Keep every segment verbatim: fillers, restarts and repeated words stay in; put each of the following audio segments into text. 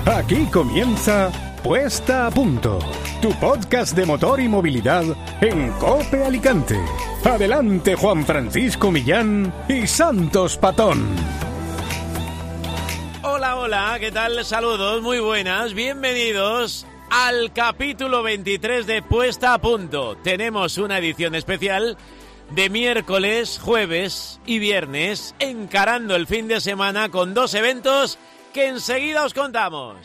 Aquí comienza Puesta a Punto, tu podcast de motor y movilidad en COPE Alicante. Adelante, Juan Francisco Millán y Santos Patón. Hola, hola, ¿qué tal? Saludos, muy buenas, bienvenidos al capítulo veintitrés de Puesta a Punto. Tenemos una edición especial de miércoles, jueves y viernes, encarando el fin de semana con dos eventos que enseguida os contamos.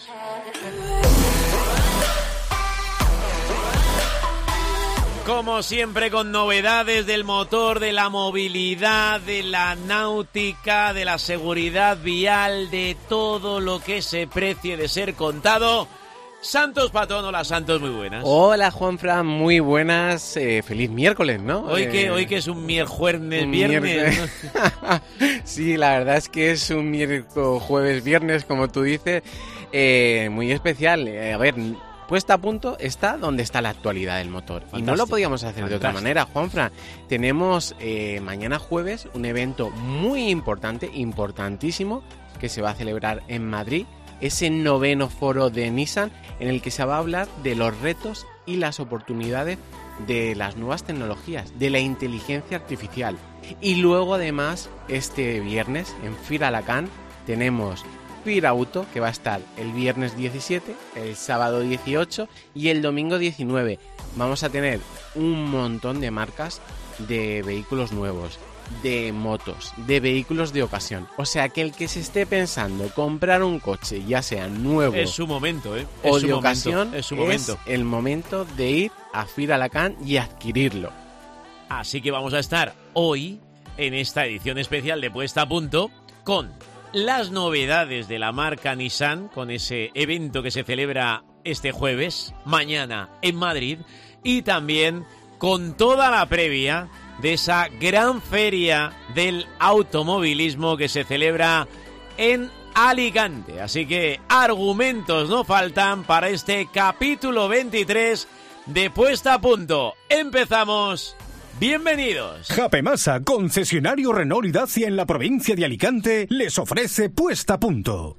Como siempre, con novedades del motor, de la movilidad, de la náutica, de la seguridad vial, de todo lo que se precie de ser contado. Santos Patón, hola Santos, muy buenas. Hola Juanfran, muy buenas, eh, feliz miércoles, ¿no? Hoy eh, que hoy que es un miércoles, viernes. ¿no? Sí, la verdad es que es un miércoles, jueves, viernes, como tú dices, eh, muy especial. Eh, a ver, Puesta a Punto está donde está la actualidad del motor. Fantástico. Y no lo podíamos hacer Fantástico. de otra manera, Juanfran. Tenemos eh, mañana jueves un evento muy importante, importantísimo, que se va a celebrar en Madrid. Ese noveno foro de Nissan en el que se va a hablar de los retos y las oportunidades de las nuevas tecnologías, de la inteligencia artificial. Y luego además este viernes en FIR-Alacant tenemos FIR Auto, que va a estar el viernes diecisiete, el sábado dieciocho y el domingo diecinueve. Vamos a tener un montón de marcas de vehículos nuevos, de motos, de vehículos de ocasión. O sea que el que se esté pensando comprar un coche, ya sea nuevo, es su momento, ¿eh? Es o su de momento, ocasión, es su momento. Es el momento de ir a FIR-Alacant y adquirirlo. Así que vamos a estar hoy en esta edición especial de Puesta a Punto con las novedades de la marca Nissan, con ese evento que se celebra este jueves, mañana en Madrid, y también con toda la previa de esa gran feria del automovilismo que se celebra en Alicante. Así que argumentos no faltan para este capítulo veintitrés de Puesta a Punto. ¡Empezamos! ¡Bienvenidos! Japemasa, concesionario Renault y Dacia en la provincia de Alicante, les ofrece Puesta a Punto.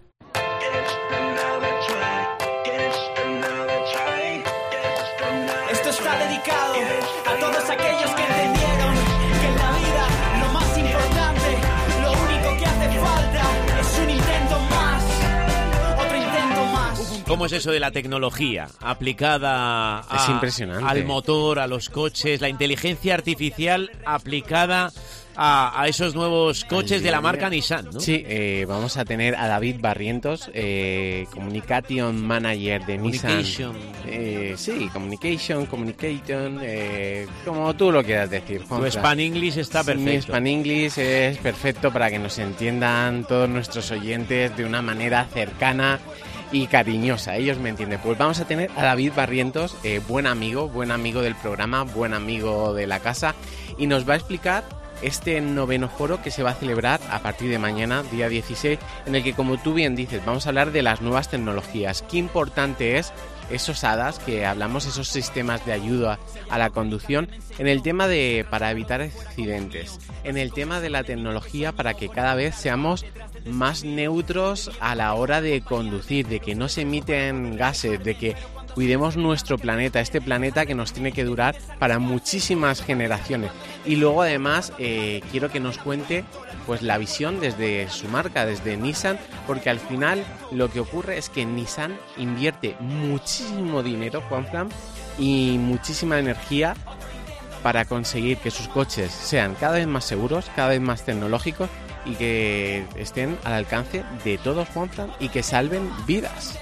Esto está dedicado a todos aquellos que entendieron que en la vida lo más importante, lo único que hace falta es un intento más, otro intento más. ¿Cómo es eso de la tecnología aplicada a, es impresionante. al motor, a los coches, la inteligencia artificial aplicada a, a esos nuevos coches de la marca Nissan, ¿no? Sí, eh, vamos a tener a David Barrientos, eh, Communication Manager de Nissan. Eh, sí, Communication, Communication, eh, como tú lo quieras decir, Juan. Tu Span English está perfecto. Mi Span English es perfecto para que nos entiendan todos nuestros oyentes de una manera cercana y cariñosa, ellos me entienden. Pues vamos a tener a David Barrientos, eh, buen amigo, buen amigo del programa, buen amigo de la casa, y nos va a explicar este noveno foro que se va a celebrar a partir de mañana, día dieciséis, en el que, como tú bien dices, vamos a hablar de las nuevas tecnologías. Qué importante es esos A D A S que hablamos, esos sistemas de ayuda a la conducción, en el tema de para evitar accidentes, en el tema de la tecnología para que cada vez seamos más neutros a la hora de conducir, de que no se emiten gases, de que cuidemos nuestro planeta, este planeta que nos tiene que durar para muchísimas generaciones. Y luego además eh, quiero que nos cuente pues la visión desde su marca, desde Nissan, porque al final lo que ocurre es que Nissan invierte muchísimo dinero, Juanfran, y muchísima energía para conseguir que sus coches sean cada vez más seguros, cada vez más tecnológicos y que estén al alcance de todos, Juanfran, y que salven vidas.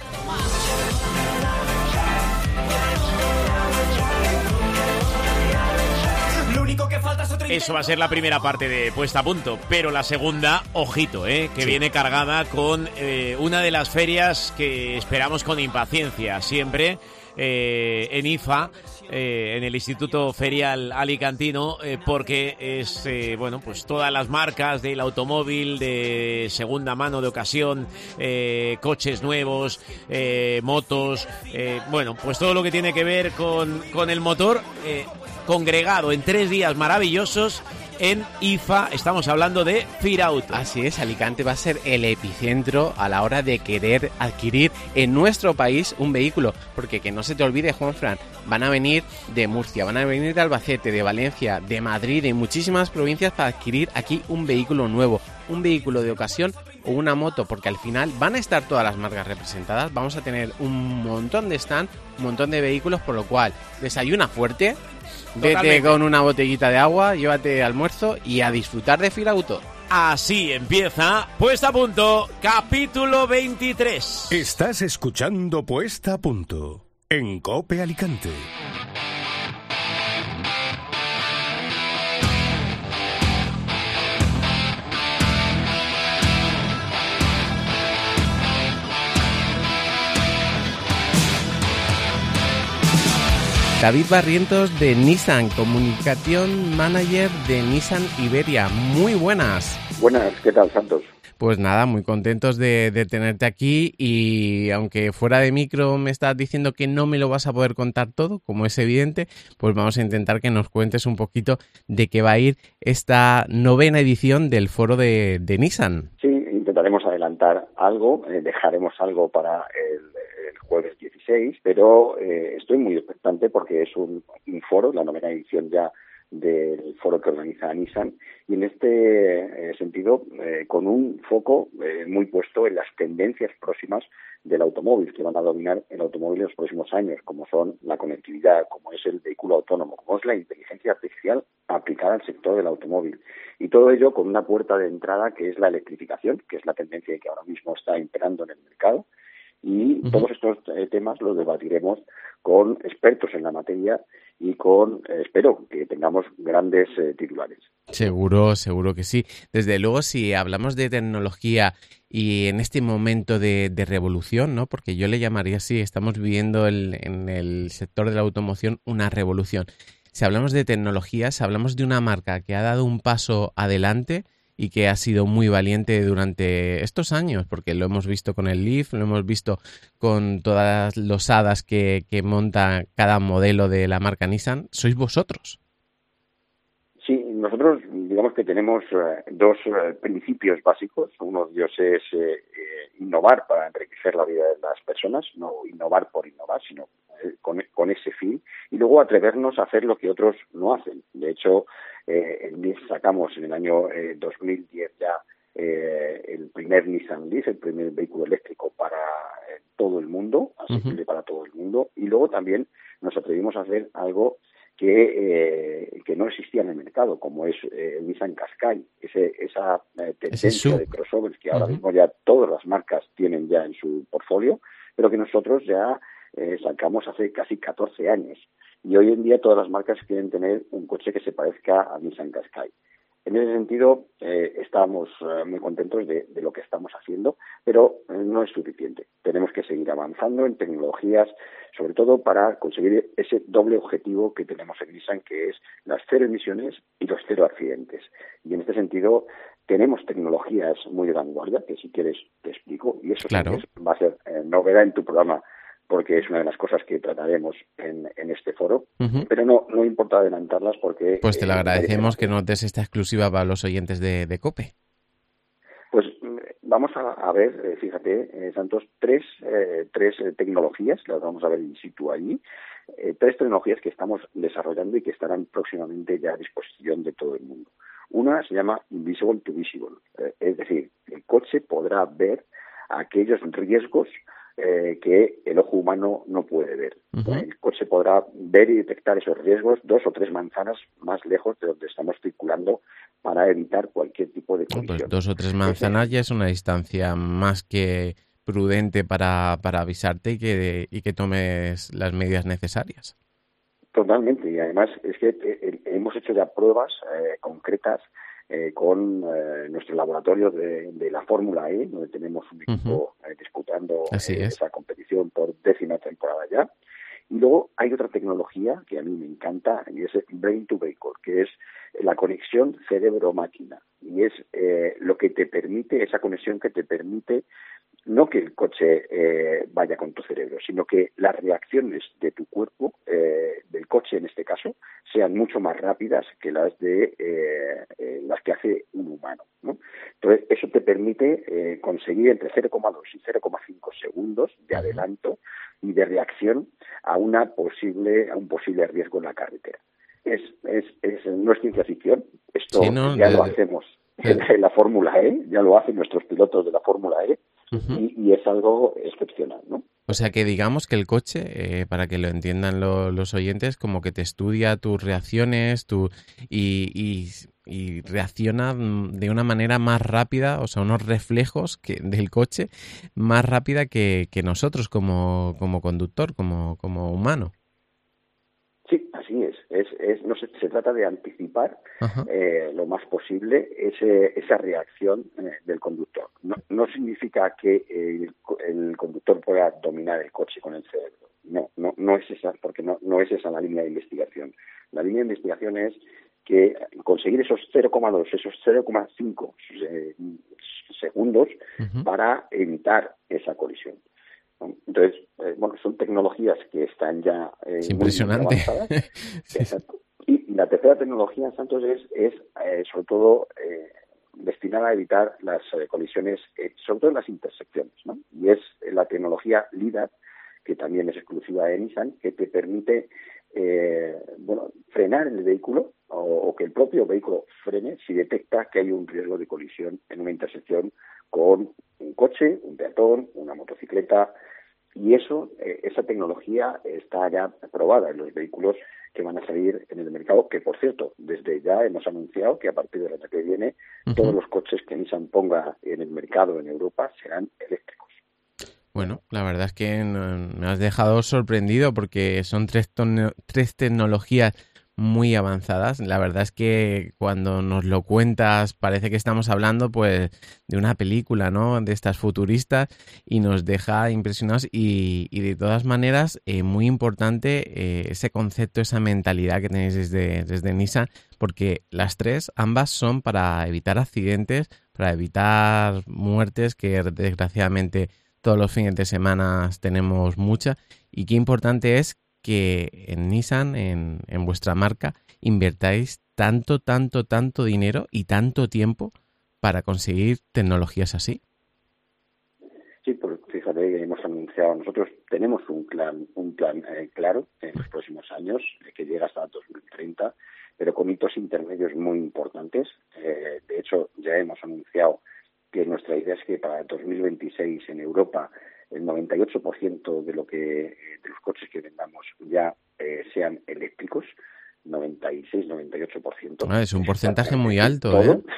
Eso va a ser la primera parte de Puesta a Punto, pero la segunda, ojito, eh, que sí. viene cargada con eh, una de las ferias que esperamos con impaciencia siempre eh, en I F A, eh, en el Instituto Ferial Alicantino, eh, porque es, eh, bueno, pues todas las marcas del automóvil de segunda mano, de ocasión, eh, coches nuevos, eh, motos, eh, bueno, pues todo lo que tiene que ver con, con el motor, eh, congregado en tres días maravillosos en I F A, estamos hablando de Firauto. Así es, Alicante va a ser el epicentro a la hora de querer adquirir en nuestro país un vehículo, porque que no se te olvide, Juanfran, van a venir de Murcia, van a venir de Albacete, de Valencia, de Madrid, de muchísimas provincias para adquirir aquí un vehículo nuevo, un vehículo de ocasión o una moto, porque al final van a estar todas las marcas representadas, vamos a tener un montón de stand, un montón de vehículos, por lo cual desayuna fuerte, Totalmente. Vete con una botellita de agua, llévate almuerzo y a disfrutar de Firauto. Así empieza Puesta a Punto, capítulo veintitrés. Estás escuchando Puesta a Punto en COPE Alicante. David Barrientos de Nissan, Communication Manager de Nissan Iberia. Muy buenas. Buenas, ¿qué tal, Santos? Pues nada, muy contentos de, de tenerte aquí y aunque fuera de micro me estás diciendo que no me lo vas a poder contar todo, como es evidente, pues vamos a intentar que nos cuentes un poquito de qué va a ir esta novena edición del foro de, de Nissan. Sí, intentaremos adelantar algo, eh, dejaremos algo para el, el jueves dieciséis, pero eh, estoy muy expectante porque es un, un foro, la novena edición ya del foro que organiza Nissan, y en este eh, sentido eh, con un foco eh, muy puesto en las tendencias próximas del automóvil, que van a dominar el automóvil en los próximos años, como son la conectividad, como es el vehículo autónomo, como es la inteligencia artificial aplicada al sector del automóvil. Y todo ello con una puerta de entrada que es la electrificación, que es la tendencia que ahora mismo está imperando en el mercado. Y uh-huh. todos estos eh, temas los debatiremos con expertos en la materia y con, eh, espero, que tengamos grandes eh, titulares. Seguro, seguro que sí. Desde luego, si hablamos de tecnología y en este momento de, de revolución, ¿no? Porque yo le llamaría así, estamos viviendo el, en el sector de la automoción una revolución. Si hablamos de tecnología, si hablamos de una marca que ha dado un paso adelante y que ha sido muy valiente durante estos años, porque lo hemos visto con el Leaf, lo hemos visto con todas las hadas que, que monta cada modelo de la marca Nissan, sois vosotros. Sí, nosotros digamos que tenemos eh, dos eh, principios básicos. Uno de ellos es eh, eh, innovar para enriquecer la vida de las personas, no innovar por innovar, sino eh, con, con ese fin, y luego atrevernos a hacer lo que otros no hacen. De hecho, eh, sacamos en el año eh, dos mil diez ya eh, el primer Nissan Leaf, el primer vehículo eléctrico para eh, todo el mundo, asequible uh-huh. para todo el mundo, y luego también nos atrevimos a hacer algo que eh, que no existía en el mercado, como es eh, el Nissan Qashqai, ese, esa eh, tendencia de crossovers que ahora uh-huh. mismo ya todas las marcas tienen ya en su portfolio, pero que nosotros ya eh, sacamos hace casi catorce años. Y hoy en día todas las marcas quieren tener un coche que se parezca a Nissan Qashqai. En ese sentido, eh, estamos eh, muy contentos de, de lo que estamos haciendo, pero eh, no es suficiente. Tenemos que seguir avanzando en tecnologías, sobre todo para conseguir ese doble objetivo que tenemos en Nissan, que es las cero emisiones y los cero accidentes. Y en este sentido, tenemos tecnologías muy de vanguardia, que si quieres te explico, y eso claro. sí es, va a ser eh, novedad en tu programa, porque es una de las cosas que trataremos en, en este foro, uh-huh. pero no no importa adelantarlas porque... Pues te lo eh, agradecemos que nos des esta exclusiva para los oyentes de, de COPE. Pues vamos a, a ver, eh, fíjate, eh, Santos, tres, eh, tres eh, tecnologías, las vamos a ver in situ allí, eh, tres tecnologías que estamos desarrollando y que estarán próximamente ya a disposición de todo el mundo. Una se llama Invisible to Visible, eh, es decir, el coche podrá ver aquellos riesgos Eh, que el ojo humano no puede ver. Uh-huh. El coche podrá ver y detectar esos riesgos dos o tres manzanas más lejos de donde estamos circulando para evitar cualquier tipo de colisión. Pues dos o tres manzanas ya es una distancia más que prudente para, para avisarte y que, y que tomes las medidas necesarias. Totalmente, y además es que eh, hemos hecho ya pruebas eh, concretas Eh, con eh, nuestro laboratorio de, de la Fórmula E, donde tenemos un equipo uh-huh. eh, disputando eh, esa competición por décima temporada ya. Y luego hay otra tecnología que a mí me encanta, y es Brain to Vehicle, que es la conexión cerebro-máquina. Y es eh, lo que te permite, esa conexión que te permite no que el coche eh, vaya con tu cerebro, sino que las reacciones de tu cuerpo, eh, del coche en este caso, sean mucho más rápidas que las de eh, eh, las que hace un humano, ¿no? Entonces, eso te permite eh, conseguir entre cero coma dos y cero coma cinco segundos de adelanto y de reacción a una posible a un posible riesgo en la carretera. Es, es, es no es ciencia ficción, esto sí, no, ya de, lo hacemos en, en la Fórmula E, ya lo hacen nuestros pilotos de la Fórmula E, uh-huh. y, y es algo excepcional, ¿no? O sea que digamos que el coche, eh, para que lo entiendan lo, los oyentes, como que te estudia tus reacciones tu, y, y, y reacciona de una manera más rápida, o sea, unos reflejos que, del coche más rápida que, que nosotros como, como conductor, como, como humano. Sí, así es. Es, es no se, se trata de anticipar eh, lo más posible ese, esa reacción eh, del conductor. No, no significa que el, el conductor pueda dominar el coche con el cerebro. No, no, no es esa, porque no, no es esa la línea de investigación. La línea de investigación es que conseguir esos cero coma dos, esos cero coma cinco eh, segundos uh-huh. para evitar esa colisión. Entonces, eh, bueno, son tecnologías que están ya eh, es impresionante. Muy avanzadas. Sí. Exacto. Y, y la tercera tecnología, Santos, es, es eh, sobre todo eh, destinada a evitar las eh, colisiones, eh, sobre todo en las intersecciones, ¿no? Y es la tecnología LiDAR, que también es exclusiva de Nissan, que te permite eh, bueno, frenar el vehículo o, o que el propio vehículo frene si detecta que hay un riesgo de colisión en una intersección con un coche, un peatón, una motocicleta, y eso, eh, esa tecnología está ya aprobada en los vehículos que van a salir en el mercado, que por cierto, desde ya hemos anunciado que a partir del año que viene uh-huh. todos los coches que Nissan ponga en el mercado en Europa serán eléctricos. Bueno, la verdad es que me has dejado sorprendido porque son tres, ton- tres tecnologías muy avanzadas. La verdad es que cuando nos lo cuentas parece que estamos hablando pues de una película, ¿no? De estas futuristas y nos deja impresionados y, y de todas maneras eh, muy importante eh, ese concepto, esa mentalidad que tenéis desde, desde Nissan, porque las tres, ambas son para evitar accidentes, para evitar muertes que desgraciadamente todos los fines de semana tenemos muchas, y qué importante es que en Nissan, en, en vuestra marca, invertáis tanto, tanto, tanto dinero y tanto tiempo para conseguir tecnologías así. Sí, pues fíjate, hemos anunciado, nosotros tenemos un plan, un plan eh, claro en los próximos años, eh, que llega hasta dos mil treinta, pero con hitos intermedios muy importantes. Eh, de hecho, ya hemos anunciado que nuestra idea es que para dos mil veintiséis en Europa el noventa y ocho por ciento de lo que de los coches que vendamos ya eh, sean eléctricos, noventa y seis noventa y ocho por ciento. Ah, es un porcentaje muy alto, todo, ¿eh?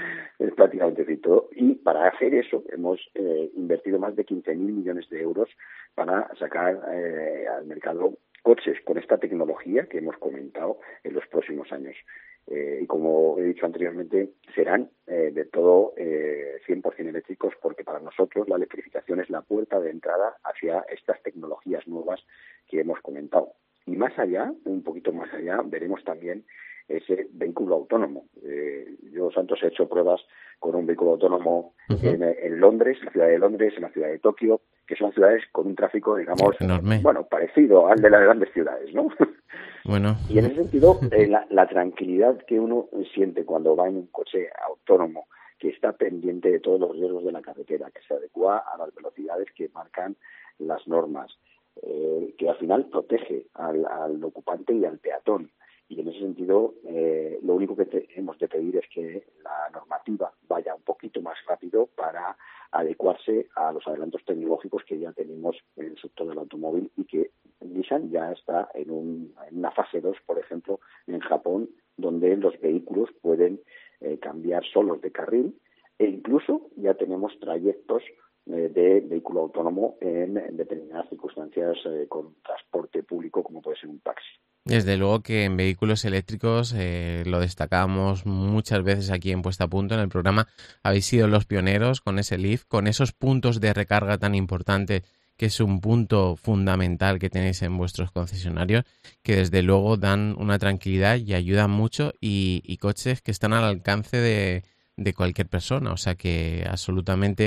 Es prácticamente decir todo. Y para hacer eso hemos eh, invertido más de quince mil millones de euros para sacar eh, al mercado coches con esta tecnología que hemos comentado en los próximos años. Eh, y como he dicho anteriormente, serán eh, de todo eh, cien por ciento eléctricos, porque para nosotros la electrificación es la puerta de entrada hacia estas tecnologías nuevas que hemos comentado. Y más allá, un poquito más allá, veremos también ese vehículo autónomo. Eh, yo, Santos, he hecho pruebas con un vehículo autónomo uh-huh. en, en Londres, en la ciudad de Londres, en la ciudad de Tokio, que son ciudades con un tráfico, digamos, enorme. Bueno, parecido al de las grandes ciudades, ¿no? Bueno. Y en ese sentido, eh, la, la tranquilidad que uno siente cuando va en un coche autónomo, que está pendiente de todos los riesgos de la carretera, que se adecua a las velocidades que marcan las normas, eh, que al final protege al, al ocupante y al peatón. Y en ese sentido, eh, lo único que te, hemos de pedir es que la normativa vaya un poquito más rápido para adecuarse a los adelantos tecnológicos que ya tenemos en el sector del automóvil, y que Nissan ya está en, un, en una fase dos, por ejemplo, en Japón, donde los vehículos pueden eh, cambiar solos de carril, e incluso ya tenemos trayectos eh, de vehículo autónomo en, en determinadas circunstancias eh, con transporte público, como puede ser un taxi. Desde luego que en vehículos eléctricos, eh, lo destacamos muchas veces aquí en Puesta a Punto en el programa, habéis sido los pioneros con ese Leaf, con esos puntos de recarga tan importantes, que es un punto fundamental que tenéis en vuestros concesionarios, que desde luego dan una tranquilidad y ayudan mucho, y, y coches que están al alcance de, de cualquier persona, o sea que absolutamente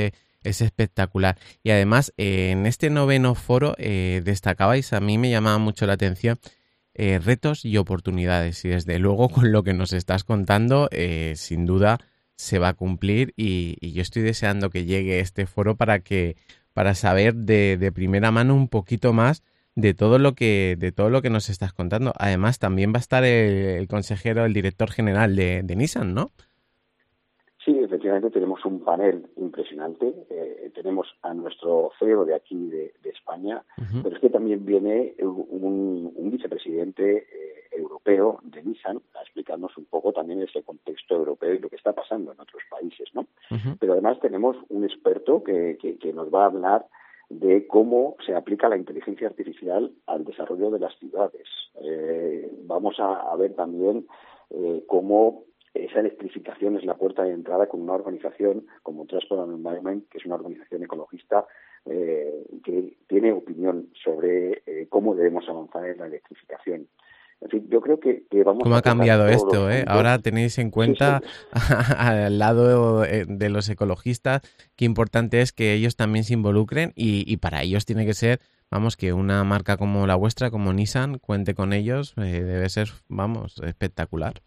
es espectacular. Y además, eh, en este noveno foro eh, destacabais, a mí me llamaba mucho la atención, eh, retos y oportunidades. Y desde luego, con lo que nos estás contando, eh, sin duda se va a cumplir. Y, y yo estoy deseando que llegue este foro para que para saber de, de primera mano un poquito más de todo lo que de todo lo que nos estás contando. Además, también va a estar el, el consejero, el director general de, de Nissan, ¿no? Sí, efectivamente tenemos un panel impresionante. Eh, tenemos a nuestro C E O de aquí, de, de España, uh-huh. pero es que también viene un, un vicepresidente eh, europeo de Nissan a explicarnos un poco también ese contexto europeo y lo que está pasando en otros países, ¿no? Uh-huh. Pero además tenemos un experto que, que, que nos va a hablar de cómo se aplica la inteligencia artificial al desarrollo de las ciudades. Eh, vamos a, a ver también eh, cómo esa electrificación es la puerta de entrada con una organización como Transport and Environment, que es una organización ecologista eh, que tiene opinión sobre eh, cómo debemos avanzar en la electrificación. En fin, yo creo que, que vamos ¿Cómo a ha cambiado esto? Eh? puntos. Ahora tenéis en cuenta, sí, sí. al lado de los ecologistas, qué importante es que ellos también se involucren y, y para ellos tiene que ser, vamos, que una marca como la vuestra, como Nissan, cuente con ellos, eh, debe ser, vamos, espectacular.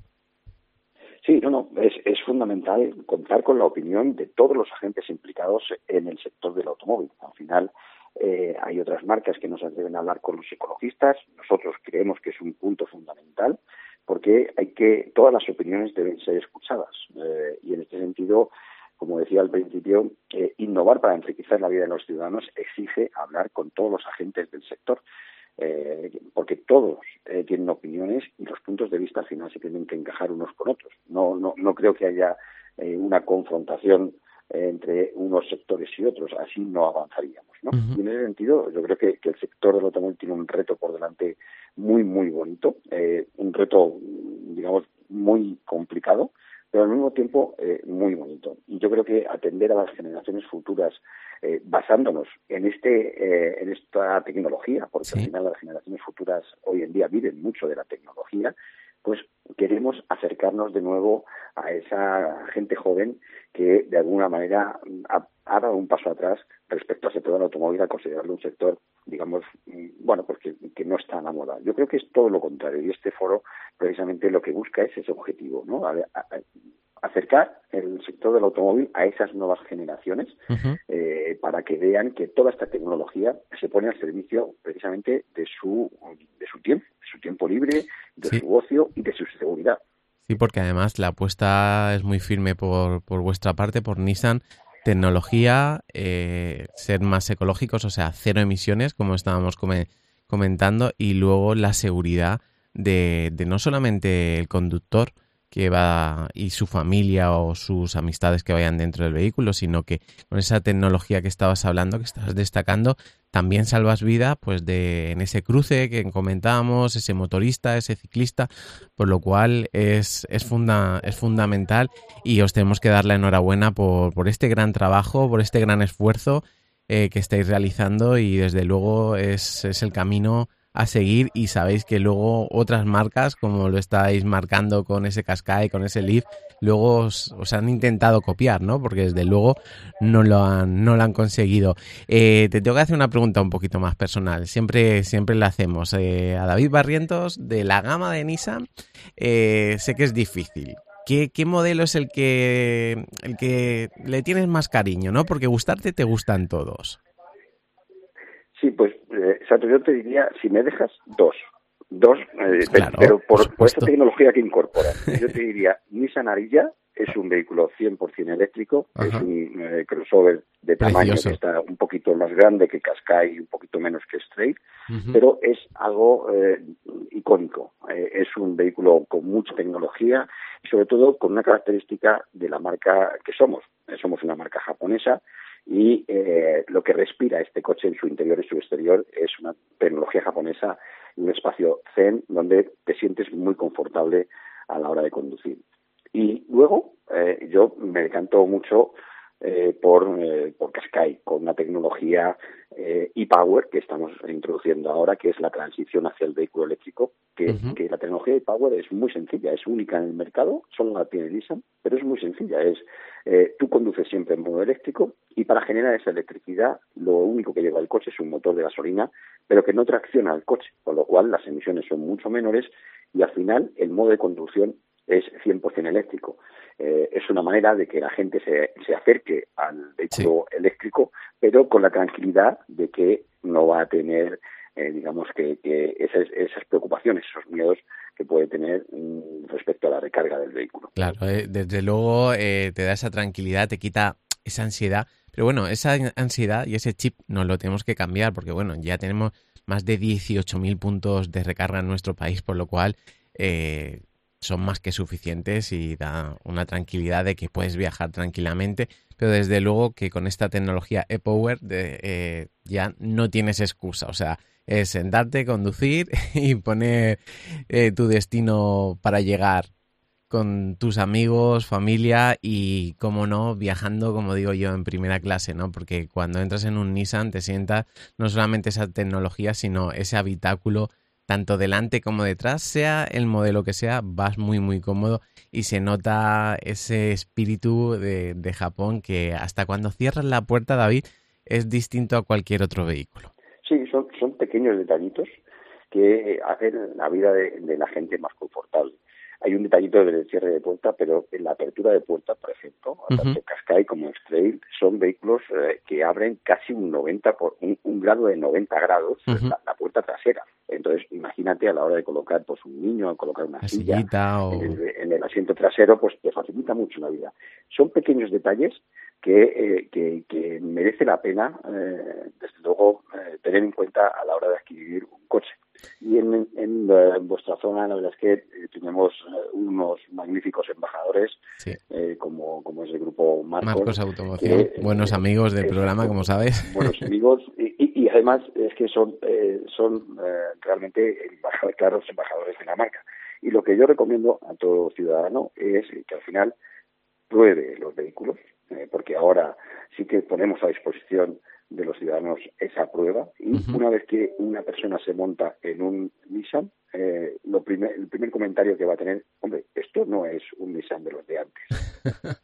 Sí, no, no, es, es fundamental contar con la opinión de todos los agentes implicados en el sector del automóvil. Al final, eh, hay otras marcas que nos deben hablar con los ecologistas. Nosotros creemos que es un punto fundamental porque hay que todas las opiniones deben ser escuchadas. Eh, y en este sentido, como decía al principio, eh, innovar para enriquecer la vida de los ciudadanos exige hablar con todos los agentes del sector. Eh, porque todos eh, tienen opiniones y los puntos de vista al final se tienen que encajar unos con otros. No, no, no creo que haya eh, una confrontación eh, entre unos sectores y otros, así no avanzaríamos, ¿no? Uh-huh. Y en ese sentido, yo creo que, que el sector del automóvil tiene un reto por delante muy, muy bonito, eh, un reto, digamos, muy complicado, pero al mismo tiempo eh, muy bonito. Y yo creo que atender a las generaciones futuras eh, basándonos en este eh, en esta tecnología, porque sí. al final las generaciones futuras hoy en día viven mucho de la tecnología, pues queremos acercarnos de nuevo a esa gente joven que de alguna manera ha, ha dado un paso atrás respecto al sector del automóvil, a considerarlo un sector, digamos, bueno, pues que, que no está a la moda. Yo creo que es todo lo contrario y este foro precisamente lo que busca es ese objetivo, ¿no? A, a, a acercar el sector del automóvil a esas nuevas generaciones uh-huh. eh, para que vean que toda esta tecnología se pone al servicio precisamente de su de su tiempo, de su tiempo libre, de sí. su ocio y de su seguridad. Sí, porque además la apuesta es muy firme por, por vuestra parte, por Nissan. Tecnología, eh, ser más ecológicos, o sea, cero emisiones, como estábamos come, comentando, y luego la seguridad de, de no solamente el conductor que va y su familia o sus amistades que vayan dentro del vehículo, sino que con esa tecnología que estabas hablando, que estabas destacando, también salvas vida pues de en ese cruce que comentábamos, ese motorista, ese ciclista, por lo cual es es, funda, es fundamental y os tenemos que dar la enhorabuena por, por este gran trabajo, por este gran esfuerzo eh, que estáis realizando y desde luego es, es el camino a seguir y sabéis que luego otras marcas, como lo estáis marcando con ese Qashqai, con ese Leaf, luego os, os han intentado copiar, ¿no? Porque desde luego no lo han, no lo han conseguido. Eh, te tengo que hacer una pregunta un poquito más personal. Siempre, siempre la hacemos. Eh, a David Barrientos, de la gama de Nissan, eh, sé que es difícil. ¿Qué, ¿Qué modelo es el que, el que le tienes más cariño, no? Porque gustarte te gustan todos. Sí, pues, eh, Sato, yo te diría, si me dejas, dos. Dos, eh, claro, pero por, por, por esta tecnología que incorpora. Yo te diría, Nissan Ariya es un vehículo cien por ciento eléctrico, Ajá. es un eh, crossover de tamaño Precioso. que está un poquito más grande que Qashqai y un poquito menos que Stray, uh-huh. pero es algo eh, icónico. Eh, es un vehículo con mucha tecnología y sobre todo con una característica de la marca que somos. Eh, somos una marca japonesa y eh, lo que respira este coche en su interior y su exterior es una tecnología japonesa y un espacio zen donde te sientes muy confortable a la hora de conducir. Y luego eh, yo me decanto mucho eh, por, eh, por Qashqai, con una tecnología eh, e-Power que estamos introduciendo ahora, que es la transición hacia el vehículo eléctrico, que, uh-huh. que la tecnología e-Power es muy sencilla, es única en el mercado, solo la tiene Nissan, pero es muy sencilla. Es eh, tú conduces siempre en modo eléctrico y para generar esa electricidad lo único que lleva el coche es un motor de gasolina, pero que no tracciona al coche, con lo cual las emisiones son mucho menores y al final el modo de conducción es cien por ciento eléctrico. Eh, es una manera de que la gente se, se acerque al vehículo sí. eléctrico, pero con la tranquilidad de que no va a tener, eh, digamos, que, que esas, esas preocupaciones, esos miedos que puede tener mm, respecto a la recarga del vehículo. Claro, eh, desde luego eh, te da esa tranquilidad, te quita esa ansiedad, pero bueno, esa ansiedad y ese chip nos lo tenemos que cambiar porque, bueno, ya tenemos más de dieciocho mil puntos de recarga en nuestro país, por lo cual eh, son más que suficientes y da una tranquilidad de que puedes viajar tranquilamente, pero desde luego que con esta tecnología e-Power de, eh, ya no tienes excusa, o sea, es sentarte, conducir y poner eh, tu destino para llegar con tus amigos, familia y, como no, viajando, como digo yo, en primera clase, ¿no? Porque cuando entras en un Nissan te sientas no solamente esa tecnología, sino ese habitáculo tanto delante como detrás, sea el modelo que sea, vas muy muy cómodo y se nota ese espíritu de, de Japón que hasta cuando cierras la puerta, David, es distinto a cualquier otro vehículo. Sí, son, son pequeños detallitos que hacen la vida de, de la gente más confortable. Hay un detallito del cierre de puerta, pero en la apertura de puerta, por ejemplo, uh-huh. tanto Qashqai como X-Trail son vehículos eh, que abren casi un noventa por un, un grado de noventa grados uh-huh. la, la puerta trasera. Entonces, imagínate a la hora de colocar pues un niño, a colocar una la silla o... en, el, en el asiento trasero, pues te facilita mucho la vida. Son pequeños detalles que, eh, que, que merece la pena, eh, desde luego, eh, tener en cuenta a la hora de adquirir un coche. Y en, en, en vuestra zona, la verdad es que eh, tenemos eh, unos magníficos embajadores, sí. eh, como, como es el grupo Marcos. Marcos Automoción, que, buenos eh, amigos del eh, programa, como sabes. Buenos amigos, y, y, y además es que son, eh, son eh, realmente embajadores, claros embajadores de la marca. Y lo que yo recomiendo a todo ciudadano es que al final pruebe los vehículos, eh, porque ahora sí que ponemos a disposición de los ciudadanos esa prueba y uh-huh. una vez que una persona se monta en un Nissan, eh, lo primer, el primer comentario que va a tener, hombre, esto no es un Nissan de los de antes.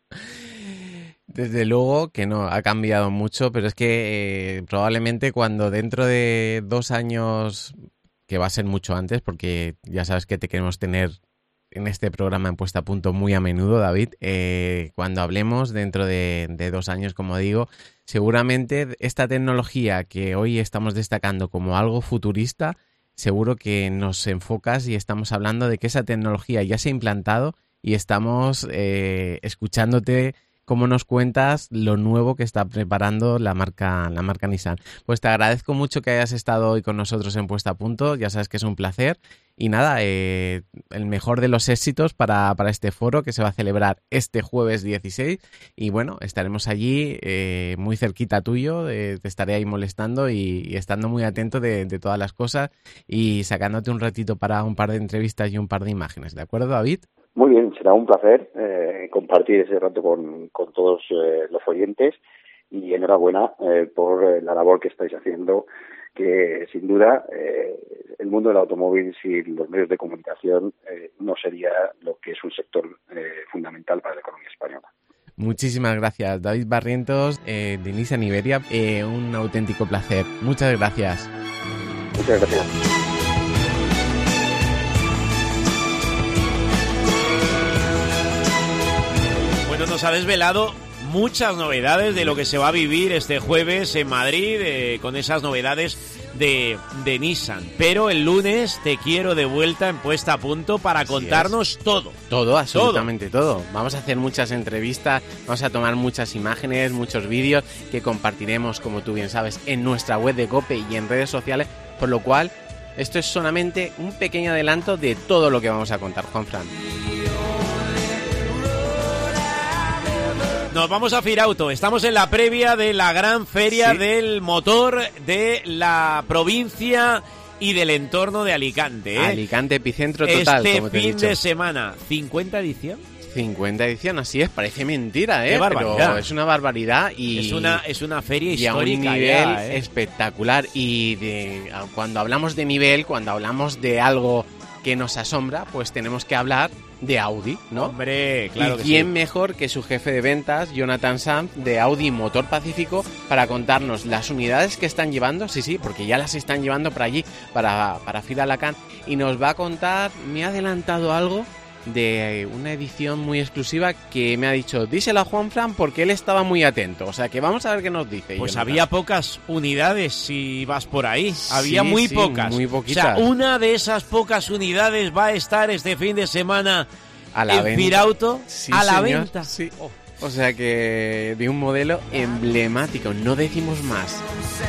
Desde luego que no, ha cambiado mucho, pero es que eh, probablemente cuando dentro de dos años, que va a ser mucho antes, porque ya sabes que te queremos tener en este programa en Puesta a Punto muy a menudo, David, eh, cuando hablemos dentro de, de dos años, como digo, seguramente esta tecnología que hoy estamos destacando como algo futurista, seguro que nos enfocas y estamos hablando de que esa tecnología ya se ha implantado y estamos eh, escuchándote cómo nos cuentas lo nuevo que está preparando la marca, la marca Nissan. Pues te agradezco mucho que hayas estado hoy con nosotros en Puesta a Punto, ya sabes que es un placer. Y nada, eh, el mejor de los éxitos para, para este foro que se va a celebrar este jueves dieciséis. Y bueno, estaremos allí eh, muy cerquita tuyo, eh, te estaré ahí molestando y, y estando muy atento de, de todas las cosas y sacándote un ratito para un par de entrevistas y un par de imágenes. ¿De acuerdo, David? Muy bien, será un placer eh, compartir ese rato con, con todos eh, los oyentes y enhorabuena eh, por eh, la labor que estáis haciendo, que sin duda eh, el mundo del automóvil sin los medios de comunicación eh, no sería lo que es un sector eh, fundamental para la economía española. Muchísimas gracias, David Barrientos, eh, de Nissan Iberia, eh, un auténtico placer. Muchas gracias. Muchas gracias. Nos ha desvelado muchas novedades de lo que se va a vivir este jueves en Madrid, eh, con esas novedades de, de Nissan. Pero el lunes te quiero de vuelta en Puesta a Punto para Así contarnos es. todo. Todo, absolutamente todo. todo. Vamos a hacer muchas entrevistas, vamos a tomar muchas imágenes, muchos vídeos que compartiremos, como tú bien sabes, en nuestra web de COPE y en redes sociales, por lo cual esto es solamente un pequeño adelanto de todo lo que vamos a contar, Juanfran. Nos vamos a Firauto, estamos en la previa de la gran feria sí. del motor de la provincia y del entorno de Alicante. ¿eh? Alicante, epicentro total. Este como te fin he dicho. de semana, ¿cincuenta edición? cincuenta edición, así es, parece mentira, ¿eh? Qué barbaridad. Pero es una barbaridad y Es una, es una feria y a un histórica nivel ya, ¿eh? espectacular. Y de, cuando hablamos de nivel, cuando hablamos de algo que nos asombra, pues tenemos que hablar de Audi, ¿no? Hombre, claro ¿Y que quién sí. mejor que su jefe de ventas, Jonathan Sanz, de Audi Motor Pacífico, para contarnos las unidades que están llevando? Sí, sí, porque ya las están llevando por allí, para, para Fira-Lacan. Y nos va a contar, me ha adelantado algo de una edición muy exclusiva que me ha dicho, díselo a Juanfran porque él estaba muy atento. O sea que vamos a ver qué nos dice. Pues Jonathan. había pocas unidades si vas por ahí. Había Sí, muy sí, pocas. muy O poquitas. sea, una de esas pocas unidades va a estar este fin de semana A la en venta. Firauto Sí, a la señor, venta. sí. O sea que de un modelo emblemático, no decimos más.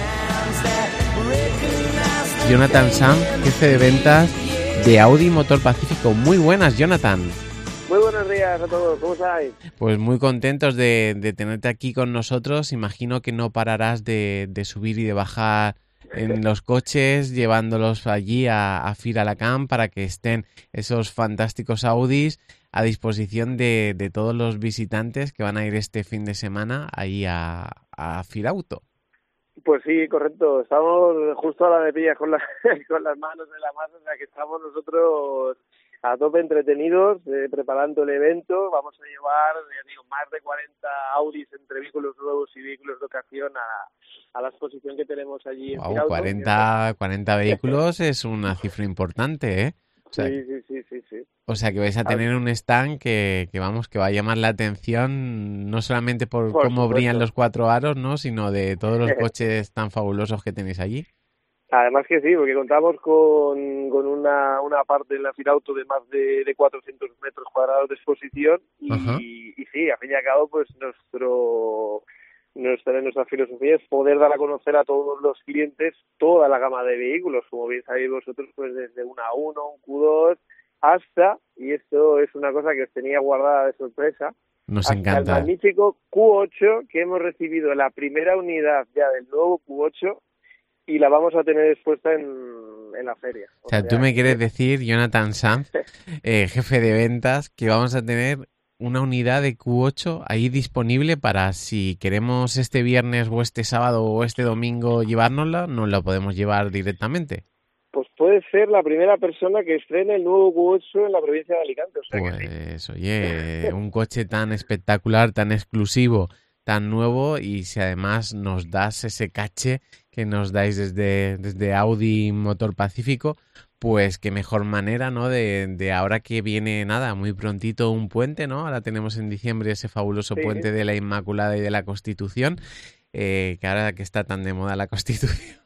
Jonathan Sanz, jefe de ventas de Audi Motor Pacífico. Muy buenas, Jonathan. Muy buenos días a todos, ¿cómo estáis? Pues muy contentos de, de tenerte aquí con nosotros. Imagino que no pararás de, de subir y de bajar en los coches, llevándolos allí a, a Fira-Lacan para que estén esos fantásticos Audis a disposición de, de todos los visitantes que van a ir este fin de semana ahí a, a Firauto. Pues sí, correcto, estamos justo a la de pillas con, la, con las manos en la masa, o sea que estamos nosotros a tope entretenidos, eh, preparando el evento. Vamos a llevar, ya digo, más de cuarenta Audis entre vehículos nuevos y vehículos de ocasión a, a la exposición que tenemos allí en Wow, Firauto. cuarenta, cuarenta vehículos es una cifra importante, ¿eh? O sea, Sí, sí, sí, sí, sí. o sea que vais a tener un stand que, que vamos, que va a llamar la atención no solamente por, Por cómo supuesto. brillan los cuatro aros, ¿no? Sino de todos los coches tan fabulosos que tenéis allí. Además que sí, porque contamos con, con una, una parte en la Firauto de más de, de cuatrocientos metros cuadrados de exposición Ajá. y, y sí, al fin y al cabo, pues nuestro, nuestra, nuestra filosofía es poder dar a conocer a todos los clientes toda la gama de vehículos, como bien sabéis vosotros, pues desde una A uno, un Q dos, hasta, y esto es una cosa que os tenía guardada de sorpresa, Nos hasta el encanta. magnífico Q ocho, que hemos recibido la primera unidad ya del nuevo Q ocho y la vamos a tener expuesta en, en la feria. O sea, tú me quieres decir, Jonathan Sanz, eh, jefe de ventas, que vamos a tener una unidad de Q ocho ahí disponible para si queremos este viernes o este sábado o este domingo llevárnosla, nos la podemos llevar directamente. Pues puede ser la primera persona que estrene el nuevo Q ocho en la provincia de Alicante. O sea que sí. Pues, oye, un coche tan espectacular, tan exclusivo, tan nuevo, y si además nos das ese caché que nos dais desde, desde Audi Motor Pacífico, pues qué mejor manera, ¿no? De, de ahora que viene, nada, muy prontito un puente, ¿no? Ahora tenemos en diciembre ese fabuloso Sí. puente de la Inmaculada y de la Constitución, eh, que ahora que está tan de moda la Constitución,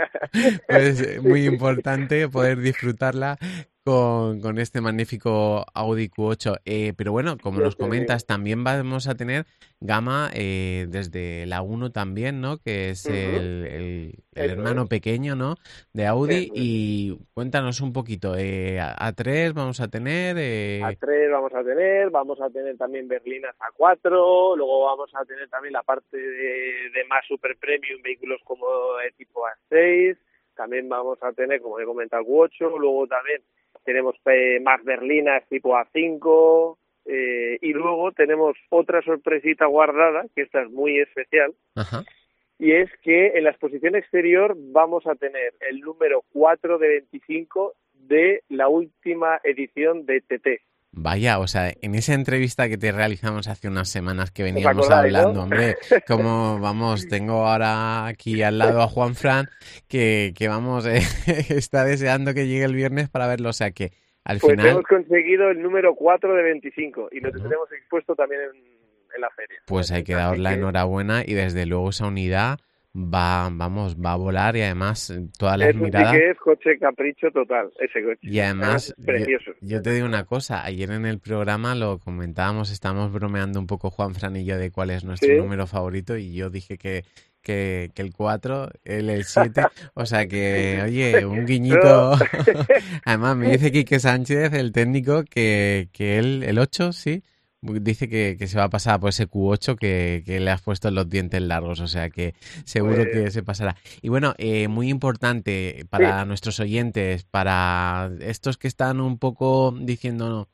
pues eh, muy importante poder disfrutarla con, con este magnífico Audi Q ocho. Eh, pero bueno, como Ya nos te comentas, también vamos a tener gama eh, desde la uno también, ¿no? Que es Ujú. el, el- el Eso hermano es. pequeño, ¿no? De Audi. Eso es. Y cuéntanos un poquito, eh, A tres vamos a tener... eh, A tres vamos a tener, vamos a tener también berlinas A cuatro, luego vamos a tener también la parte de, de más super premium, vehículos como de tipo A seis, también vamos a tener, como he comentado, Q ocho, luego también tenemos eh, más berlinas tipo A cinco, eh, y luego tenemos otra sorpresita guardada, que esta es muy especial, Ajá. y es que en la exposición exterior vamos a tener el número cuatro de veinticinco de la última edición de T T. Vaya, o sea, en esa entrevista que te realizamos hace unas semanas que veníamos acordáis, hablando, no? hombre, como vamos, tengo ahora aquí al lado a Juan Fran, que, que vamos, eh, está deseando que llegue el viernes para verlo, o sea que al Pues final... hemos conseguido el número cuatro de veinticinco y lo Bueno. tendremos expuesto también en, en la feria. Pues hay que Así daros la que- enhorabuena y desde luego esa unidad va, vamos, va a volar y además todas las Eso sí miradas... que es coche capricho total, ese coche. Y además, es precioso. Yo, yo te digo una cosa, ayer en el programa lo comentábamos, estábamos bromeando un poco Juan Fran y yo de cuál es nuestro Sí. número favorito y yo dije que, que, que el cuatro, él el siete, o sea que, oye, un guiñito. Además me dice Quique Sánchez, el técnico, que, que él, el ocho, sí, dice que, que se va a pasar por ese Q ocho que, que le has puesto los dientes largos, o sea que seguro Pues- que se pasará. Y bueno, eh, muy importante para nuestros oyentes, para estos que están un poco diciendo, no,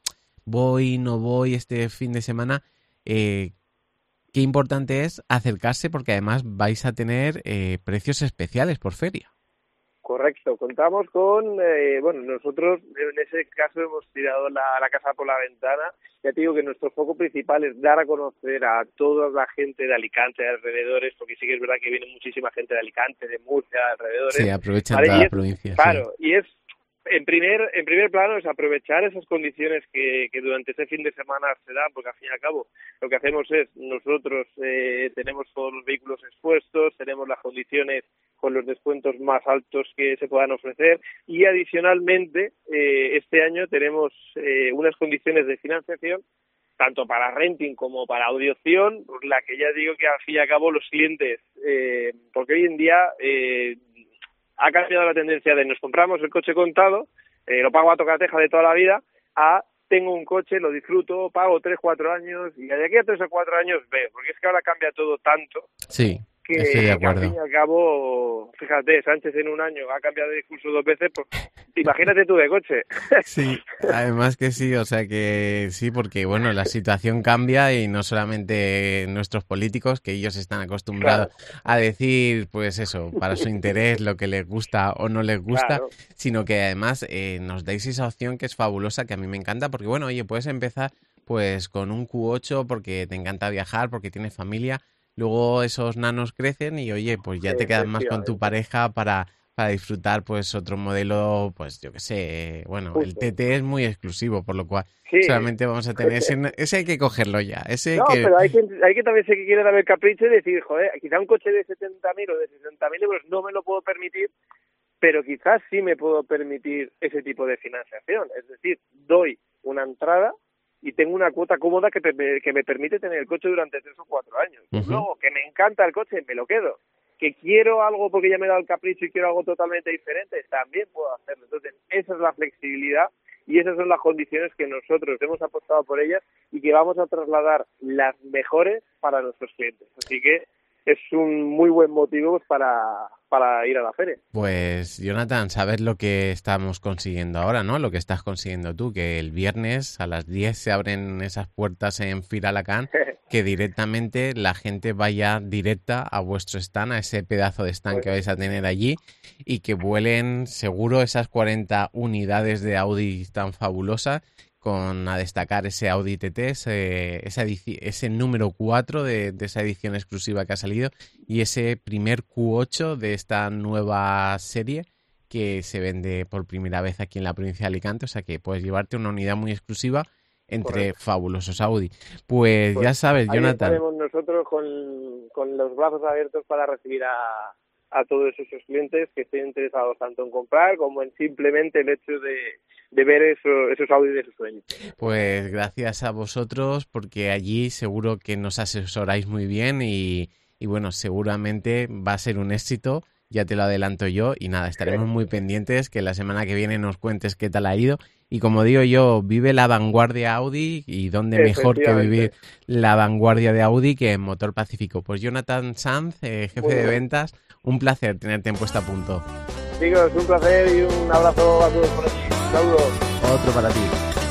voy, no voy este fin de semana, eh, qué importante es acercarse porque además vais a tener eh, precios especiales por feria. Correcto, contamos con, eh, bueno, nosotros en ese caso hemos tirado la, la casa por la ventana. Ya te digo que nuestro foco principal es dar a conocer a toda la gente de Alicante, de alrededores, porque sí que es verdad que viene muchísima gente de Alicante, de Murcia, de alrededores. Sí, aprovechan ¿vale? toda Y la es, provincia. Claro, sí. y es, en primer en primer plano, es aprovechar esas condiciones que, que durante ese fin de semana se dan, porque al fin y al cabo lo que hacemos es, nosotros eh, tenemos todos los vehículos expuestos, tenemos las condiciones con los descuentos más altos que se puedan ofrecer y adicionalmente eh, este año tenemos eh, unas condiciones de financiación tanto para renting como para audición, por la que ya digo que al fin y al cabo los clientes, eh, porque hoy en día eh, ha cambiado la tendencia de nos compramos el coche contado, eh, lo pago a tocateja de toda la vida, a tengo un coche, lo disfruto, pago tres, cuatro años y de aquí a tres o cuatro años veo, porque es que ahora cambia todo tanto. Sí. Que, Estoy de que acuerdo. al fin y al cabo, fíjate, Sánchez en un año ha cambiado de discurso dos veces, pues imagínate tú de coche. Sí, además que sí, o sea que sí, porque bueno, la situación cambia y no solamente nuestros políticos, que ellos están acostumbrados claro. a decir, pues eso, para su interés lo que les gusta o no les gusta, claro. sino que además eh, nos dais esa opción que es fabulosa, que a mí me encanta, porque bueno, oye, puedes empezar pues con un Q ocho porque te encanta viajar, porque tienes familia. Luego esos nanos crecen y, oye, pues ya sí, te quedas más con tu pareja para, para disfrutar, pues, otro modelo, pues, yo qué sé, bueno, Justo. el T T es muy exclusivo, por lo cual sí. solamente vamos a tener ese, ese hay que cogerlo ya. Ese no, que... pero hay que, hay que también sé que quiere dar el capricho y decir, joder, quizá un coche de setenta mil o de sesenta mil euros no me lo puedo permitir, pero quizás sí me puedo permitir ese tipo de financiación. Es decir, doy una entrada y tengo una cuota cómoda que, te, que me permite tener el coche durante tres o cuatro años. Uh-huh. Luego, que me encanta el coche, me lo quedo. Que quiero algo porque ya me he dado el capricho y quiero algo totalmente diferente, también puedo hacerlo. Entonces, esa es la flexibilidad y esas son las condiciones que nosotros hemos apostado por ellas y que vamos a trasladar las mejores para nuestros clientes. Así que es un muy buen motivo para, para ir a la feria. Pues, Jonathan, sabes lo que estamos consiguiendo ahora, ¿no? Lo que estás consiguiendo tú, que el viernes a las diez se abren esas puertas en Firalacán, que directamente la gente vaya directa a vuestro stand, a ese pedazo de stand que vais a tener allí, y que vuelen seguro esas cuarenta unidades de Audi tan fabulosas, con a destacar ese Audi T T, ese, esa edici- ese número cuatro de, de esa edición exclusiva que ha salido y ese primer Q ocho de esta nueva serie que se vende por primera vez aquí en la provincia de Alicante, o sea que puedes llevarte una unidad muy exclusiva entre Correcto. fabulosos Audi. Pues, pues ya sabes, ahí Jonathan. Estaremos nosotros con, con los brazos abiertos para recibir a, a todos esos clientes que estén interesados tanto en comprar como en simplemente el hecho de de ver eso, esos Audi de sus sueños. Pues gracias a vosotros, porque allí seguro que nos asesoráis muy bien y, y bueno, seguramente va a ser un éxito, ya te lo adelanto yo, y nada, estaremos muy pendientes que la semana que viene nos cuentes qué tal ha ido, y como digo yo, vive la vanguardia Audi, y dónde mejor que vivir la vanguardia de Audi que en Motor Pacífico. Pues Jonathan Sanz, eh, jefe bueno. de ventas, un placer tenerte en Puesta a Punto. Chicos, un placer y un abrazo a todos por aquí. Saludos. Otro para ti.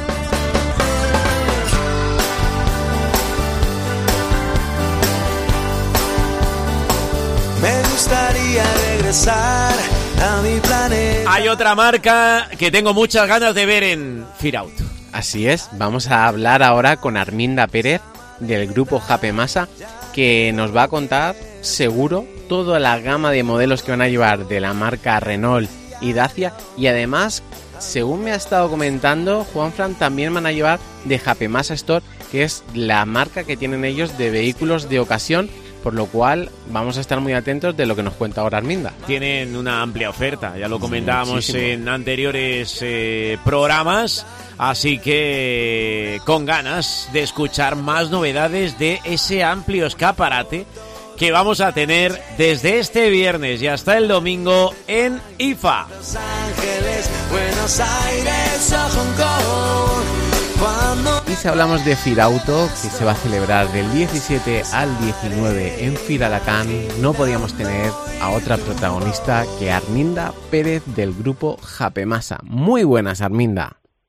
Me gustaría regresar a mi planeta. Hay otra marca que tengo muchas ganas de ver en Firauto. Así es, vamos a hablar ahora con Arminda Pérez del grupo Japemasa, que nos va a contar seguro toda la gama de modelos que van a llevar de la marca Renault y Dacia, y además, según me ha estado comentando Juanfran, también van a llevar de Japemasa Store, que es la marca que tienen ellos de vehículos de ocasión, por lo cual vamos a estar muy atentos de lo que nos cuenta ahora Arminda. Tienen una amplia oferta, ya lo comentábamos Muchísimo. en anteriores eh, programas, así que con ganas de escuchar más novedades de ese amplio escaparate que vamos a tener desde este viernes y hasta el domingo en I F A. Los Ángeles, Buenos Aires o Hong Kong. Cuando... Y si hablamos de Firauto, que se va a celebrar del diecisiete al diecinueve en Firalacán, no podíamos tener a otra protagonista que Arminda Pérez del grupo Japemasa. Muy buenas, Arminda.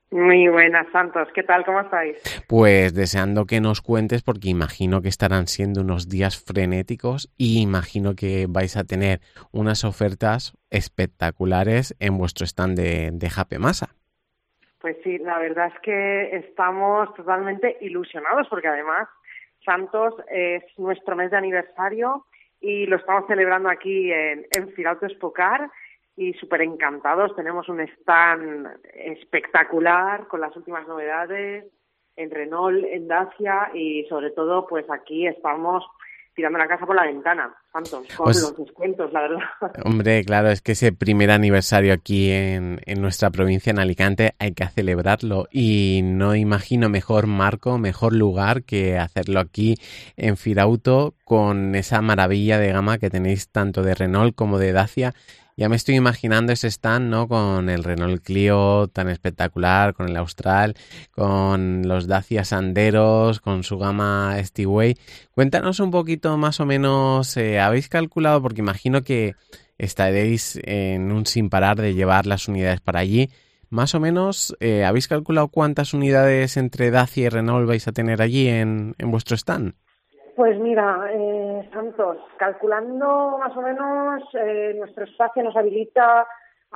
Muy buenas, Santos. ¿Qué tal? ¿Cómo estáis? Pues deseando que nos cuentes, porque imagino que estarán siendo unos días frenéticos y imagino que vais a tener unas ofertas espectaculares en vuestro stand de, de Hape Masa. Pues sí, la verdad es que estamos totalmente ilusionados porque además Santos es nuestro mes de aniversario y lo estamos celebrando aquí en, en Firauto Expocar. Y súper encantados, tenemos un stand espectacular con las últimas novedades en Renault, en Dacia y sobre todo pues aquí estamos tirando la casa por la ventana, Santos, con pues, los descuentos, la verdad. Hombre, claro, es que ese primer aniversario aquí en, en nuestra provincia, en Alicante, hay que celebrarlo y no imagino mejor marco, mejor lugar que hacerlo aquí en Firauto con esa maravilla de gama que tenéis tanto de Renault como de Dacia. Ya me estoy imaginando ese stand, ¿no? Con el Renault Clio tan espectacular, con el Austral, con los Dacia Sanderos, con su gama Steway. Cuéntanos un poquito más o menos, eh, ¿habéis calculado? Porque imagino que estaréis en un sin parar de llevar las unidades para allí. Más o menos, eh, ¿habéis calculado cuántas unidades entre Dacia y Renault vais a tener allí en, en vuestro stand? Pues mira, eh, Santos, calculando más o menos, eh, nuestro espacio nos habilita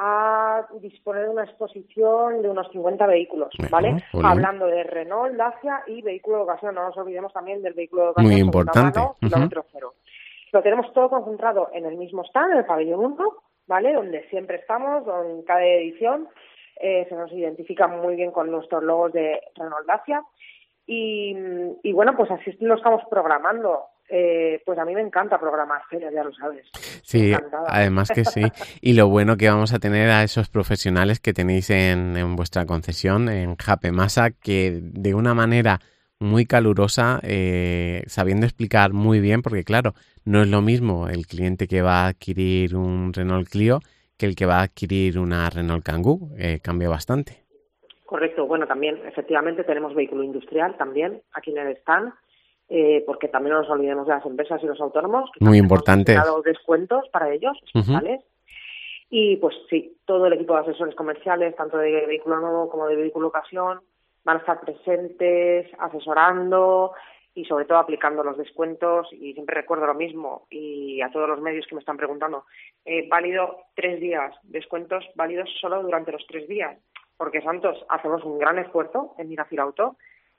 a disponer de una exposición de unos cincuenta vehículos, ¿vale? Uh-huh. Hablando de Renault, Dacia y vehículo de ocasión. No nos olvidemos también del vehículo de ocasión. Muy importante. Mano, uh-huh. Kilómetro cero. Lo tenemos todo concentrado en el mismo stand, en el pabellón uno, ¿vale? Donde siempre estamos, en cada edición eh, se nos identifica muy bien con nuestros logos de Renault, Dacia. Y, y bueno, pues así lo estamos programando. Eh, pues a mí me encanta programar ferias, ya lo sabes. Sí, además que sí. Y lo bueno que vamos a tener a esos profesionales que tenéis en, en vuestra concesión, en Hape Masa, que de una manera muy calurosa, eh, sabiendo explicar muy bien, porque claro, no es lo mismo el cliente que va a adquirir un Renault Clio que el que va a adquirir una Renault Kangoo. Eh, cambia bastante. Correcto, bueno, también efectivamente tenemos vehículo industrial también aquí en el stand, eh, porque también no nos olvidemos de las empresas y los autónomos, que muy importante. Hemos dado descuentos para ellos, especiales. Uh-huh. Y pues sí, todo el equipo de asesores comerciales, tanto de vehículo nuevo como de vehículo ocasión, van a estar presentes, asesorando y sobre todo aplicando los descuentos. Y siempre recuerdo lo mismo, y a todos los medios que me están preguntando, eh, válido tres días, descuentos válidos solo durante los tres días. Porque Santos, hacemos un gran esfuerzo en ir a Firauto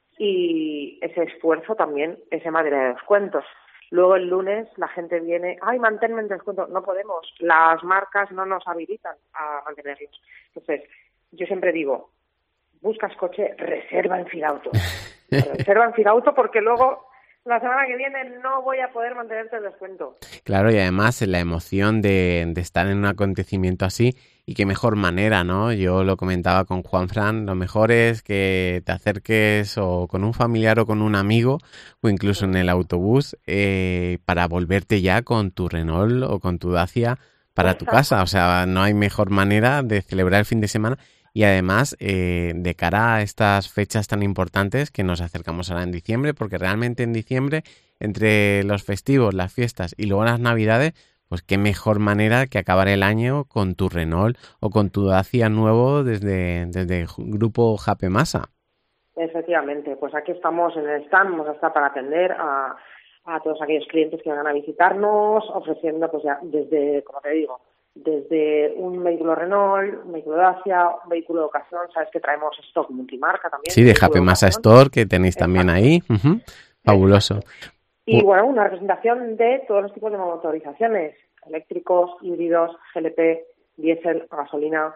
y ese esfuerzo también es en materia de descuentos. Luego el lunes la gente viene, ay, manténme en descuento. No podemos, las marcas no nos habilitan a mantenerlos. Entonces, yo siempre digo, buscas coche, reserva en Firauto. Reserva en Firauto porque luego la semana que viene no voy a poder mantenerte el descuento. Claro, y además la emoción de, de estar en un acontecimiento así. Y qué mejor manera, ¿no? Yo lo comentaba con Juanfran, lo mejor es que te acerques o con un familiar o con un amigo o incluso en el autobús eh, para volverte ya con tu Renault o con tu Dacia para tu casa. O sea, no hay mejor manera de celebrar el fin de semana y además eh, de cara a estas fechas tan importantes que nos acercamos ahora en diciembre, porque realmente en diciembre, entre los festivos, las fiestas y luego las navidades, pues qué mejor manera que acabar el año con tu Renault o con tu Dacia nuevo desde, desde el grupo Hape Masa. Efectivamente, pues aquí estamos en el stand, vamos a estar para atender a, a todos aquellos clientes que vengan a visitarnos, ofreciendo pues ya desde, como te digo, desde un vehículo Renault, un vehículo Dacia, un vehículo de ocasión, sabes que traemos stock multimarca también. Sí, de Hape Masa Store, que tenéis también ahí. Uh-huh. Fabuloso. Y bueno, una representación de todos los tipos de motorizaciones, eléctricos, híbridos, G L P, diésel, gasolina,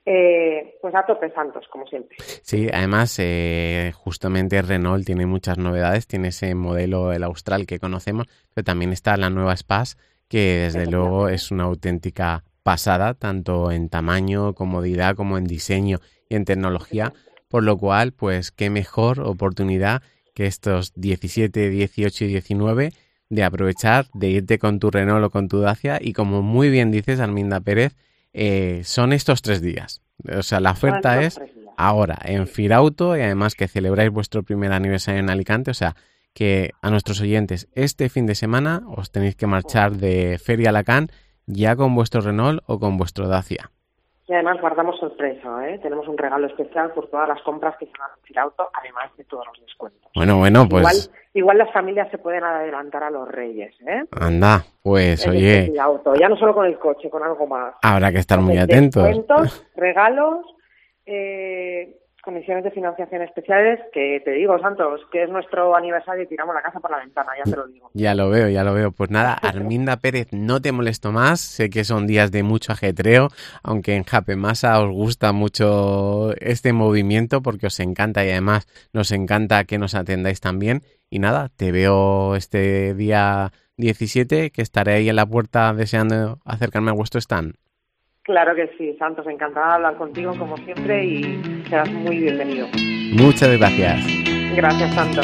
eh, pues a tope Santos, como siempre. Sí, además, eh, justamente Renault tiene muchas novedades, tiene ese modelo, el Austral que conocemos, pero también está la nueva Spass, que desde luego es una auténtica pasada, tanto en tamaño, comodidad, como en diseño y en tecnología, por lo cual, pues qué mejor oportunidad que estos diecisiete, dieciocho y diecinueve de aprovechar, de irte con tu Renault o con tu Dacia y como muy bien dices, Arminda Pérez, eh, son estos tres días. O sea, la oferta es ahora en Firauto y además que celebráis vuestro primer aniversario en Alicante, o sea, que a nuestros oyentes este fin de semana os tenéis que marchar de Feria Alacant ya con vuestro Renault o con vuestro Dacia. Y además guardamos sorpresa, ¿eh? Tenemos un regalo especial por todas las compras que se van a Firauto, además de todos los descuentos. Bueno, bueno, pues... Igual, igual las familias se pueden adelantar a los Reyes, ¿eh? Anda, pues en oye... este Firauto, ya no solo con el coche, con algo más. Habrá que estar muy Entonces, atentos. Descuentos, regalos, eh, condiciones de financiación especiales, que te digo, Santos, que es nuestro aniversario y tiramos la casa por la ventana, ya te lo digo. Ya lo veo, ya lo veo. Pues nada, Arminda Pérez, no te molesto más. Sé que son días de mucho ajetreo, aunque en Japemasa os gusta mucho este movimiento porque os encanta y además nos encanta que nos atendáis también. Y nada, te veo este día diecisiete, que estaré ahí en la puerta deseando acercarme a vuestro stand. Claro que sí, Santos, encantada de hablar contigo como siempre y serás muy bienvenido. Muchas gracias. Gracias, Santos.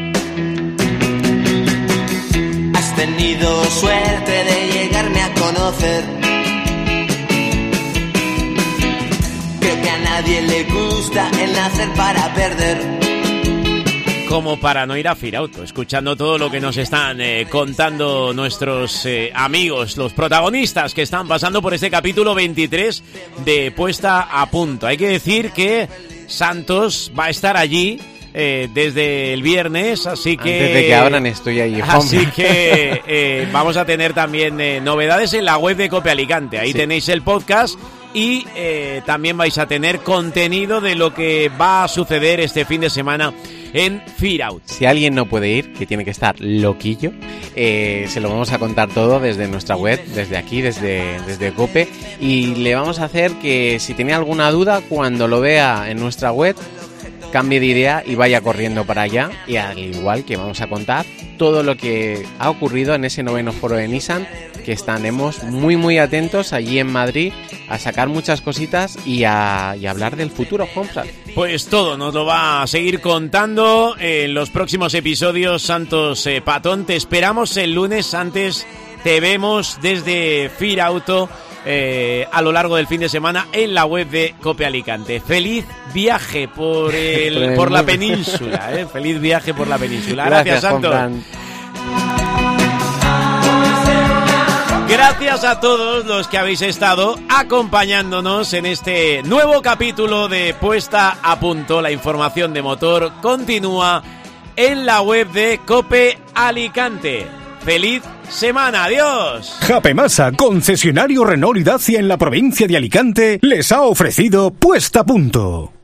Has tenido suerte de llegarme a conocer. Creo que a nadie le gusta el nacer para perder. Como para no ir a Firauto, escuchando todo lo que nos están eh, contando nuestros eh, amigos, los protagonistas que están pasando por este capítulo veintitrés de Puesta a Punto. Hay que decir que Santos va a estar allí eh, desde el viernes, así que... Antes de que abran estoy allí. Así que eh, vamos a tener también eh, novedades en la web de Cope Alicante. Ahí sí. Tenéis el podcast y eh, también vais a tener contenido de lo que va a suceder este fin de semana en Firauto. Si alguien no puede ir, que tiene que estar loquillo, eh, se lo vamos a contar todo desde nuestra web, desde aquí, desde, desde Cope, y le vamos a hacer que si tenía alguna duda, cuando lo vea en nuestra web, cambie de idea y vaya corriendo para allá, y al igual que vamos a contar todo lo que ha ocurrido en ese noveno foro de Nissan, que estaremos muy muy atentos allí en Madrid a sacar muchas cositas y a, y a hablar del futuro, Juanfran. Pues todo nos lo va a seguir contando en los próximos episodios. Santos eh, Patón, te esperamos el lunes. Antes te vemos desde Firauto eh, a lo largo del fin de semana en la web de Cope Alicante. Feliz viaje por, el, por la península, ¿eh? Feliz viaje por la península. Gracias, Gracias Santos. Juanfran. Gracias a todos los que habéis estado acompañándonos en este nuevo capítulo de Puesta a Punto. La información de motor continúa en la web de Cope Alicante. ¡Feliz semana! ¡Adiós! Japemasa, concesionario Renault y Dacia en la provincia de Alicante, les ha ofrecido Puesta a Punto.